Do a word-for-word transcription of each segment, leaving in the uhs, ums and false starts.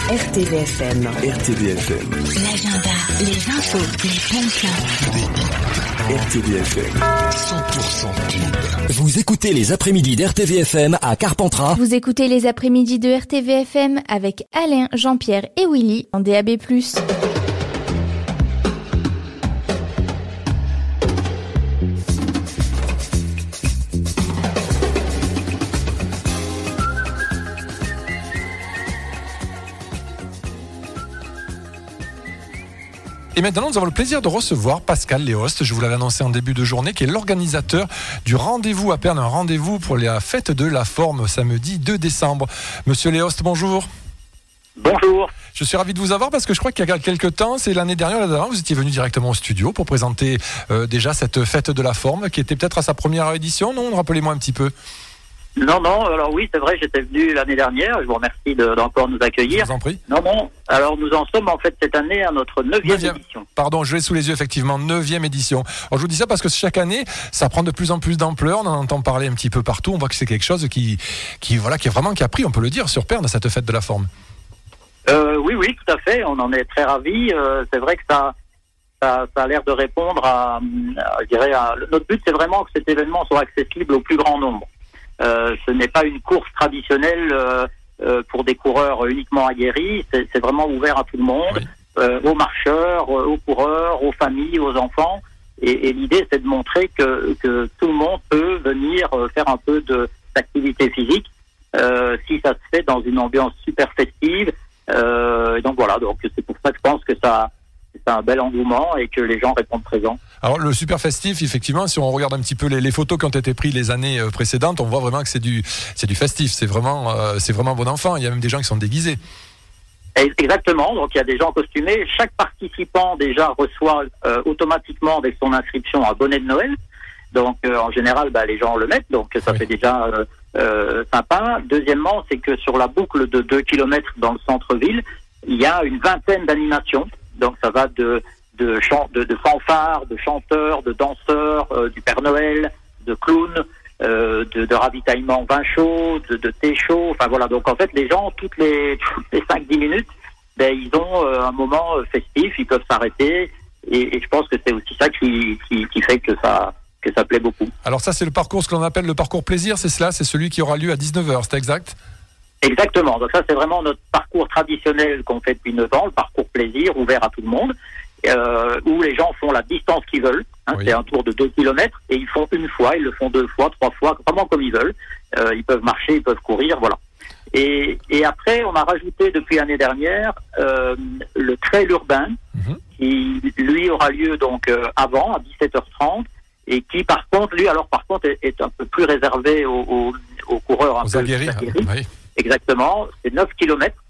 R T V F M. R T V F M. L'agenda, les infos, les bons plans. R T V F M. cent pour cent pub. Vous écoutez les après-midi d'R T V F M à Carpentras. Vous écoutez les après-midi de R T V F M avec Alain, Jean-Pierre et Willy en D A B plus. Et maintenant, nous avons le plaisir de recevoir Pascal Léost, je vous l'avais annoncé en début de journée, qui est l'organisateur du rendez-vous à Pernes, un rendez-vous pour la fête de la forme, samedi deux décembre. Monsieur Léost, bonjour. Bonjour. Je suis ravi de vous avoir parce que je crois qu'il y a quelques temps, c'est l'année dernière, l'année dernière, vous étiez venu directement au studio pour présenter euh, déjà cette fête de la forme qui était peut-être à sa première édition, non ? Rappelez-moi un petit peu. Non, non, alors oui, c'est vrai, j'étais venu l'année dernière, je vous remercie de, d'encore nous accueillir. Je vous en prie. Non, non, alors nous en sommes en fait cette année à notre neuvième édition. Pardon, je l'ai sous les yeux, effectivement, neuvième édition. Alors je vous dis ça parce que chaque année, ça prend de plus en plus d'ampleur, on en entend parler un petit peu partout, on voit que c'est quelque chose qui, qui, voilà, qui est vraiment, qui a pris, on peut le dire, sur Pernes, cette fête de la forme. Euh, oui, oui, tout à fait, on en est très ravis, euh, c'est vrai que ça... Ça, ça a l'air de répondre à, à, je dirais, à, notre but c'est vraiment que cet événement soit accessible au plus grand nombre. Euh, ce n'est pas une course traditionnelle euh, euh, pour des coureurs uniquement aguerris, c'est, c'est vraiment ouvert à tout le monde, oui. euh, aux marcheurs, aux coureurs, aux familles, aux enfants. Et, et l'idée, c'est de montrer que, que tout le monde peut venir faire un peu de, d'activité physique euh, si ça se fait dans une ambiance super festive. Euh, et donc voilà, donc c'est pour ça que je pense que ça... c'est un bel engouement et que les gens répondent présents. Alors le super festif, effectivement, si on regarde un petit peu les, les photos qui ont été prises les années précédentes, on voit vraiment que c'est du, c'est du festif, c'est vraiment, euh, c'est vraiment bon enfant. Il y a même des gens qui sont déguisés. Exactement, donc il y a des gens costumés. Chaque participant déjà reçoit euh, automatiquement avec son inscription un bonnet de Noël. Donc euh, en général, bah, les gens le mettent, donc ça oui. fait déjà euh, euh, sympa. Deuxièmement, c'est que sur la boucle de deux kilomètres dans le centre-ville, il y a une vingtaine d'animations. Donc ça va de de, chant, de de fanfares, de chanteurs, de danseurs, euh, du Père Noël, de clowns, euh, de, de ravitaillement vin chaud, de, de thé chaud. Enfin voilà. Donc en fait les gens toutes les toutes les cinq dix minutes, ben ils ont euh, un moment euh, festif, ils peuvent s'arrêter et, et je pense que c'est aussi ça qui qui, qui fait que ça que ça plaît beaucoup. Alors ça c'est le parcours, ce qu'on appelle le parcours plaisir, c'est cela, c'est celui qui aura lieu à dix-neuf heures, c'est exact ? Exactement. Donc ça, c'est vraiment notre parcours traditionnel qu'on fait depuis neuf ans, le parcours plaisir, ouvert à tout le monde, euh, où les gens font la distance qu'ils veulent. Hein, oui. C'est un tour de deux kilomètres et ils font une fois, ils le font deux fois, trois fois, vraiment comme ils veulent. Euh, ils peuvent marcher, ils peuvent courir, voilà. Et, et après, on a rajouté depuis l'année dernière euh, le trail urbain, mm-hmm. qui lui aura lieu donc euh, avant, à dix-sept heures trente, et qui par contre, lui, alors par contre, est, est un peu plus réservé aux, aux, aux coureurs un aux peu aguerris. aguerris. Oui. Exactement, c'est neuf kilomètres,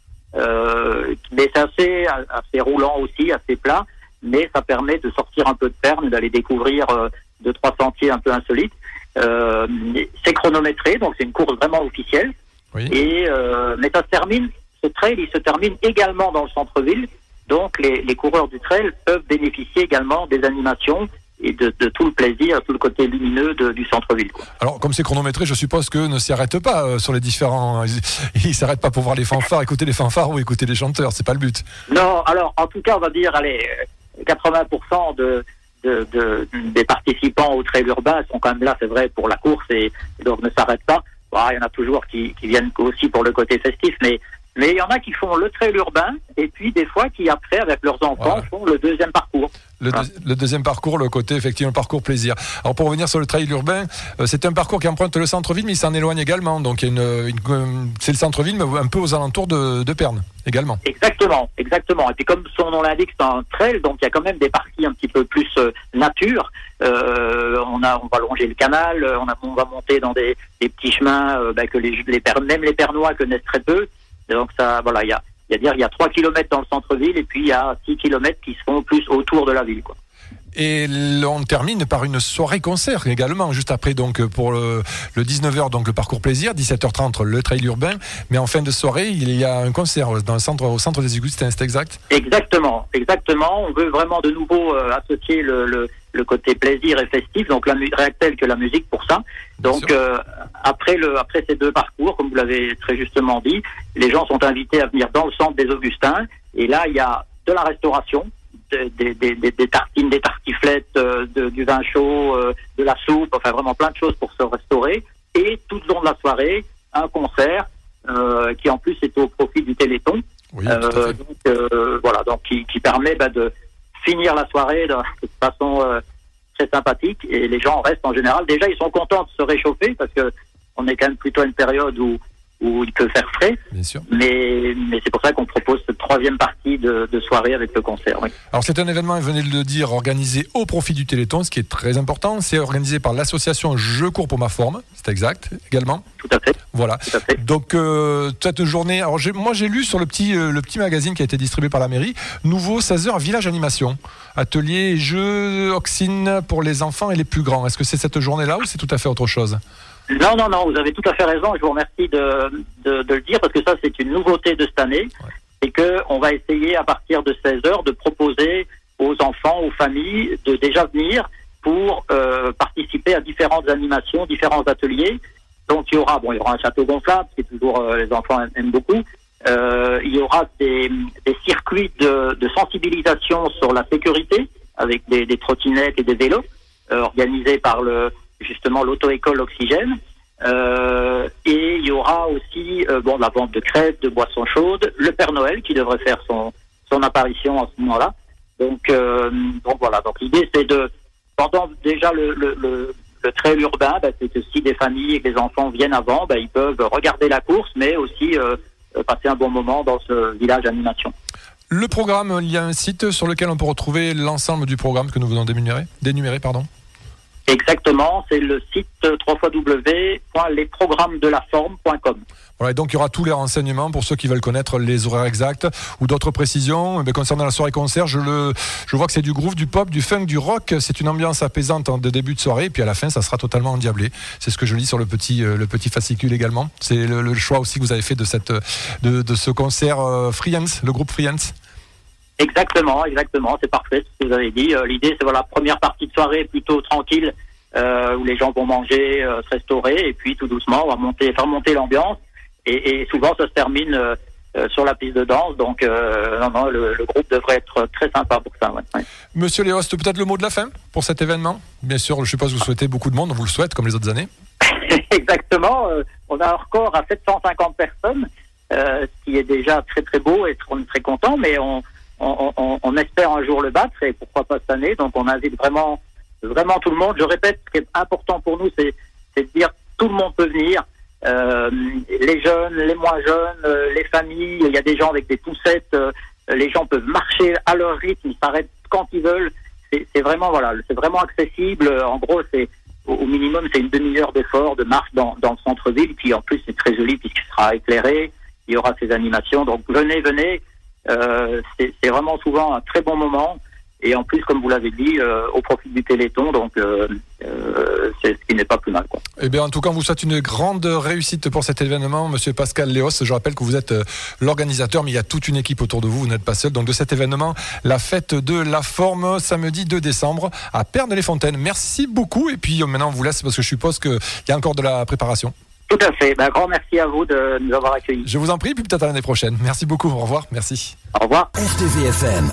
euh, mais c'est assez, assez roulant aussi, assez plat, mais ça permet de sortir un peu de Pernes, d'aller découvrir euh, deux, trois sentiers un peu insolites. Euh, c'est chronométré, donc c'est une course vraiment officielle. Oui. Et euh, mais ça se termine, ce trail, il se termine également dans le centre-ville, donc les, les coureurs du trail peuvent bénéficier également des animations et de, de tout le plaisir, tout le côté lumineux de, du centre-ville. Alors, comme c'est chronométré, je suppose qu'eux ne s'y arrêtent pas euh, sur les différents... Ils ne s'arrêtent pas pour voir les fanfares, écouter les fanfares ou écouter les chanteurs, c'est pas le but. Non, alors, en tout cas, on va dire, allez, quatre-vingts pour cent de, de, de, des participants au trail urbain sont quand même là, c'est vrai, pour la course et, et donc ne s'arrêtent pas. Bon, il y en a toujours qui, qui viennent aussi pour le côté festif, mais mais il y en a qui font le trail urbain et puis des fois qui, après, avec leurs enfants, voilà. font le deuxième parcours. Le, deux, le deuxième parcours, le côté, effectivement, le parcours plaisir. Alors, pour revenir sur le trail urbain, euh, c'est un parcours qui emprunte le centre-ville, mais il s'en éloigne également. Donc, il y a une, une, c'est le centre-ville, mais un peu aux alentours de, de Pernes, également. Exactement, exactement. Et puis, comme son nom l'indique, c'est un trail, donc il y a quand même des parties un petit peu plus euh, nature. Euh, on a, on va longer le canal, on, a, on va monter dans des, des petits chemins euh, bah, que les, les Pères, même les Pernois connaissent très peu. Donc, ça, voilà, il y a, il y a dire, il y a trois kilomètres dans le centre-ville et puis il y a six kilomètres qui se font plus autour de la ville, quoi. Et on termine par une soirée-concert également, juste après, donc pour le, le dix-neuf heures, donc le parcours plaisir, dix-sept heures trente, le trail urbain. Mais en fin de soirée, il y a un concert dans le centre, au centre des Augustins, c'est exact ? Exactement, exactement. On veut vraiment de nouveau euh, associer le, le, le côté plaisir et festif, donc la mu- rien tel que la musique pour ça. Donc euh, après le après ces deux parcours, comme vous l'avez très justement dit, les gens sont invités à venir dans le centre des Augustins, et là il y a de la restauration, des, des, des, des tartines, des tartiflettes, euh, de, du vin chaud, euh, de la soupe, enfin vraiment plein de choses pour se restaurer, et tout au long de la soirée, un concert euh, qui en plus est au profit du Téléthon. Oui, tout à fait. Euh, donc euh, voilà, donc qui, qui permet bah, de finir la soirée de, de façon euh, très sympathique, et les gens restent en général. Déjà, ils sont contents de se réchauffer parce que on est quand même plutôt à une période où où il peut faire frais. Bien sûr. Mais mais c'est pour ça qu'on propose cette troisième partie de, de soirée avec le concert. Oui. Alors c'est un événement, vous venez de le dire, organisé au profit du Téléthon, ce qui est très important. C'est organisé par l'association Je cours pour ma forme, c'est exact également. Tout à fait. Voilà. Tout à fait. Donc euh, cette journée, alors j'ai, moi j'ai lu sur le petit euh, le petit magazine qui a été distribué par la mairie, nouveau seize heures village animation, atelier jeux oxine pour les enfants et les plus grands. Est-ce que c'est cette journée-là ou c'est tout à fait autre chose? Non, non, non, vous avez tout à fait raison. Je vous remercie de, de, de le dire parce que ça, c'est une nouveauté de cette année. Ouais. C'est qu'on va essayer à partir de seize heures de proposer aux enfants, aux familles, de déjà venir pour euh, participer à différentes animations, différents ateliers. Donc il y aura, bon, il y aura un château gonflable, qui est toujours euh, les enfants aiment beaucoup. Euh, il y aura des, des circuits de, de sensibilisation sur la sécurité avec des, des trottinettes et des vélos euh, organisés par le justement l'auto-école Oxygène. Euh, et il y aura aussi euh, bon, la vente de crêpes, de boissons chaudes, le Père Noël qui devrait faire son, son apparition à ce moment-là. Donc, euh, donc voilà, donc l'idée c'est de, pendant déjà le, le, le, le trail urbain, bah, c'est que si des familles et que les enfants viennent avant, bah, ils peuvent regarder la course, mais aussi euh, passer un bon moment dans ce village animation. Le programme, il y a un site sur lequel on peut retrouver l'ensemble du programme que nous venons d'énumérer, d'énumérer pardon. Exactement, c'est le site w w w point les programmes de la forme point com. Voilà, et donc il y aura tous les renseignements pour ceux qui veulent connaître les horaires exacts ou d'autres précisions. Eh bien, concernant la soirée concert, je, le, je vois que c'est du groove, du pop, du funk, du rock. C'est une ambiance apaisante en de début de soirée, et puis à la fin, ça sera totalement endiablé. C'est ce que je lis sur le petit, euh, le petit fascicule également. C'est le, le choix aussi que vous avez fait de, cette, de, de ce concert euh, Friends, le groupe Friends. Exactement, exactement, c'est parfait ce que vous avez dit. Euh, l'idée, c'est voilà, la première partie de soirée plutôt tranquille, euh, où les gens vont manger, euh, se restaurer, et puis tout doucement, on va monter, faire monter l'ambiance. Et, et souvent, ça se termine euh, euh, sur la piste de danse. Donc, euh, non, non, le, le groupe devrait être très sympa pour ça. Ouais, ouais. Monsieur Léost, peut-être le mot de la fin pour cet événement? Bien sûr, je suppose que vous souhaitez beaucoup de monde, on vous le souhaite comme les autres années. Exactement, euh, on a un record à sept cent cinquante personnes, euh, ce qui est déjà très très beau et on est très content, mais on On, on, on espère un jour le battre, et pourquoi pas cette année. Donc on invite vraiment, vraiment tout le monde. Je répète, ce qui est important pour nous, c'est, c'est de dire tout le monde peut venir. Euh, les jeunes, les moins jeunes, euh, les familles. Il y a des gens avec des poussettes. Euh, les gens peuvent marcher à leur rythme, ils s'arrêtent quand ils veulent. C'est, c'est vraiment voilà, c'est vraiment accessible. En gros, c'est au, au minimum, c'est une demi-heure d'effort de marche dans, dans le centre-ville. Puis en plus, c'est très joli puisqu'il sera éclairé. Il y aura ces animations. Donc venez, venez. Euh, c'est, c'est vraiment souvent un très bon moment, et en plus, comme vous l'avez dit, euh, au profit du Téléthon, donc euh, euh, c'est ce qui n'est pas plus mal, quoi. Eh bien, en tout cas, on vous souhaite une grande réussite pour cet événement, Monsieur Pascal Léos. Je rappelle que vous êtes euh, l'organisateur, mais il y a toute une équipe autour de vous, vous n'êtes pas seul. Donc de cet événement, la fête de la forme, samedi deux décembre à Pernes-les-Fontaines. Merci beaucoup, et puis maintenant on vous laisse parce que je suppose qu'il y a encore de la préparation. Tout à fait. Ben, grand merci à vous de nous avoir accueillis. Je vous en prie, puis peut-être à l'année prochaine. Merci beaucoup. Au revoir. Merci. Au revoir. R T V F M.